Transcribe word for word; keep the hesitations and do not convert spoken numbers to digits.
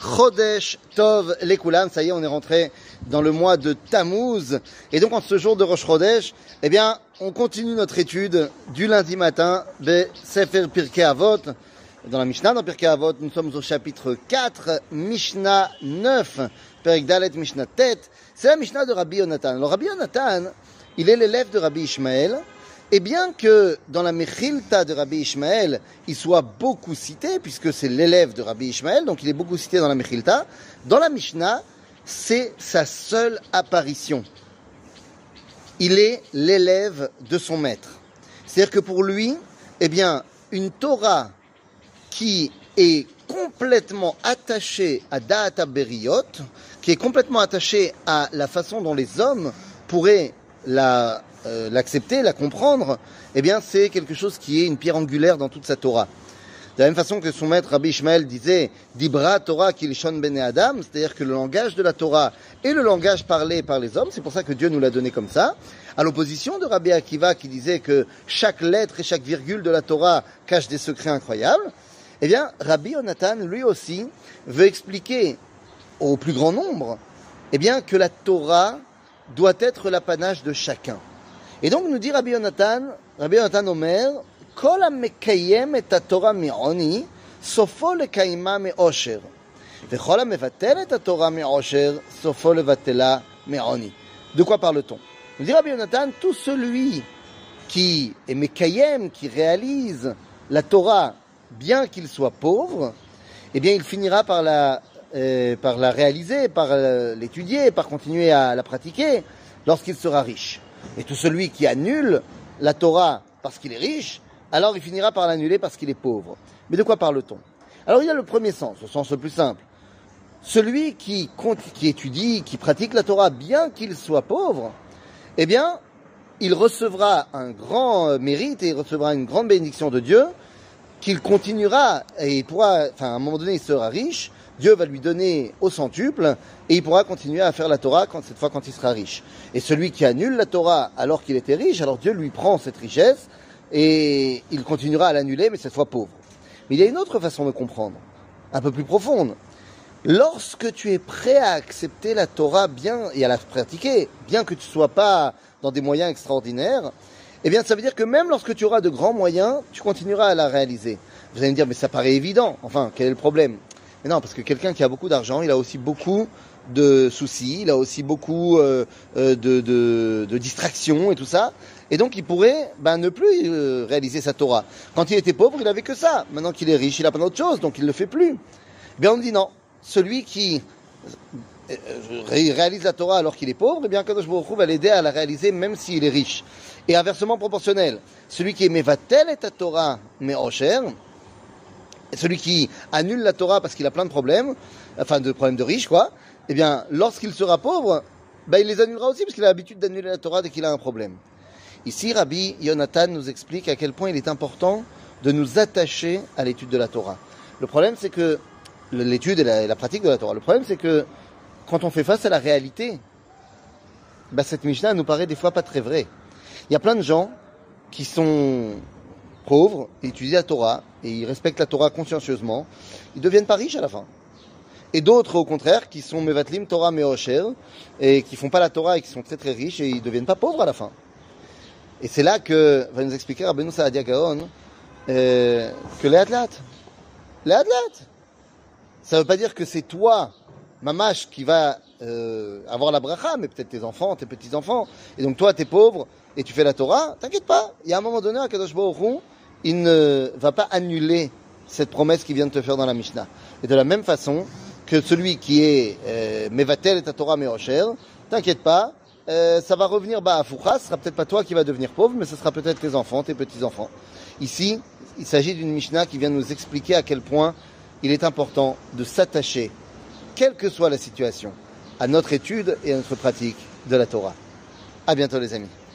Chodesh Tov Lekulam, ça y est, on est rentré dans le mois de Tammuz. Et donc, en ce jour de Rosh Chodesh, eh bien, on continue notre étude du lundi matin de Sefer Pirkei Avot. Dans la Mishnah, dans Pirkei Avot, nous sommes au chapitre quatre, Mishnah neuf, Perek Dalet, Mishnah Tet. C'est la Mishnah de Rabbi Yonatan. Alors, Rabbi Yonatan, il est l'élève de Rabbi Ishmael. Et bien que dans la Mechilta de Rabbi Ishmael, il soit beaucoup cité, puisque c'est l'élève de Rabbi Ishmael, donc il est beaucoup cité dans la Mechilta, dans la Mishnah, c'est sa seule apparition. Il est l'élève de son maître. C'est-à-dire que pour lui, eh bien, une Torah qui est complètement attachée à Da'at HaBeriyot, qui est complètement attachée à la façon dont les hommes pourraient la Euh, l'accepter, la comprendre, eh bien c'est quelque chose qui est une pierre angulaire dans toute sa Torah. De la même façon que son maître Rabbi Ishmael disait Dibra Torah Kilshon Bene Adam, c'est-à-dire que le langage de la Torah est le langage parlé par les hommes, c'est pour ça que Dieu nous l'a donné comme ça, à l'opposition de Rabbi Akiva qui disait que chaque lettre et chaque virgule de la Torah cache des secrets incroyables. Eh bien Rabbi Yonatan lui aussi veut expliquer au plus grand nombre eh bien que la Torah doit être l'apanage de chacun. Et donc nous dit Rabbi Yonatan, Rabbi Yonatan Omer, Kol ha-mekayem et ha-Torah mi'oni, sofo lekayma me'osher. Vechol ha-mevatel et ha-Torah me'osher, sofo levatela me'oni. De quoi parle-t-on? Nous dit Rabbi Yonatan, tout celui qui est mekayem, qui réalise la Torah, bien qu'il soit pauvre, eh bien il finira par la, euh, par la réaliser, par euh, l'étudier, par continuer à la pratiquer, lorsqu'il sera riche. Et tout celui qui annule la Torah parce qu'il est riche, alors il finira par l'annuler parce qu'il est pauvre. Mais de quoi parle-t-on? Alors il y a le premier sens, le sens le plus simple. Celui qui, qui étudie, qui pratique la Torah, bien qu'il soit pauvre, eh bien, il recevra un grand mérite et il recevra une grande bénédiction de Dieu, qu'il continuera et il pourra, enfin, à un moment donné, il sera riche. Dieu va lui donner au centuple et il pourra continuer à faire la Torah quand, cette fois quand il sera riche. Et celui qui annule la Torah alors qu'il était riche, alors Dieu lui prend cette richesse et il continuera à l'annuler, mais cette fois pauvre. Mais il y a une autre façon de comprendre, un peu plus profonde. Lorsque tu es prêt à accepter la Torah bien et à la pratiquer, bien que tu ne sois pas dans des moyens extraordinaires, eh bien ça veut dire que même lorsque tu auras de grands moyens, tu continueras à la réaliser. Vous allez me dire, mais ça paraît évident. Enfin, quel est le problème ? Mais non, parce que quelqu'un qui a beaucoup d'argent, il a aussi beaucoup de soucis, il a aussi beaucoup euh, de, de, de distractions et tout ça. Et donc, il pourrait ben, ne plus euh, réaliser sa Torah. Quand il était pauvre, il avait que ça. Maintenant qu'il est riche, il a plein d'autres choses, donc il ne le fait plus. Eh bien, on dit non. Celui qui euh, réalise la Torah alors qu'il est pauvre, eh bien, Kadosh Baruch Hu va l'aider à la réaliser même s'il est riche. Et inversement proportionnel. Celui qui est mevatel et ta Torah me'osher, celui qui annule la Torah parce qu'il a plein de problèmes, enfin de problèmes de riches quoi, eh bien lorsqu'il sera pauvre, ben, il les annulera aussi parce qu'il a l'habitude d'annuler la Torah dès qu'il a un problème. Ici, Rabbi Yonatan nous explique à quel point il est important de nous attacher à l'étude de la Torah. Le problème c'est que, l'étude et la, et la pratique de la Torah, le problème c'est que quand on fait face à la réalité, ben, cette Mishnah nous paraît des fois pas très vraie. Il y a plein de gens qui sont pauvres, ils étudient la Torah, et ils respectent la Torah consciencieusement, ils ne deviennent pas riches à la fin. Et d'autres, au contraire, qui sont mevatlim Torah me'osher, et qui font pas la Torah et qui sont très très riches, et ils ne deviennent pas pauvres à la fin. Et c'est là que va nous expliquer Rabbeinu Saadia Gaon euh, que les athlètes, les athlètes, ça ne veut pas dire que c'est toi, mamash, qui va euh, avoir la bracha, mais peut-être tes enfants, tes petits-enfants, et donc toi, t'es pauvre, et tu fais la Torah, t'inquiète pas, il y a un moment donné, à Kadosh Baruch Hu, il ne va pas annuler cette promesse qu'il vient de te faire dans la Mishnah. Et de la même façon que celui qui est euh, Mevatel et ta Torah Me'osher, t'inquiète pas, euh, ça va revenir bas à Foucha, ce sera peut-être pas toi qui va devenir pauvre, mais ce sera peut-être tes enfants, tes petits-enfants. Ici, il s'agit d'une Mishnah qui vient nous expliquer à quel point il est important de s'attacher, quelle que soit la situation, à notre étude et à notre pratique de la Torah. À bientôt les amis.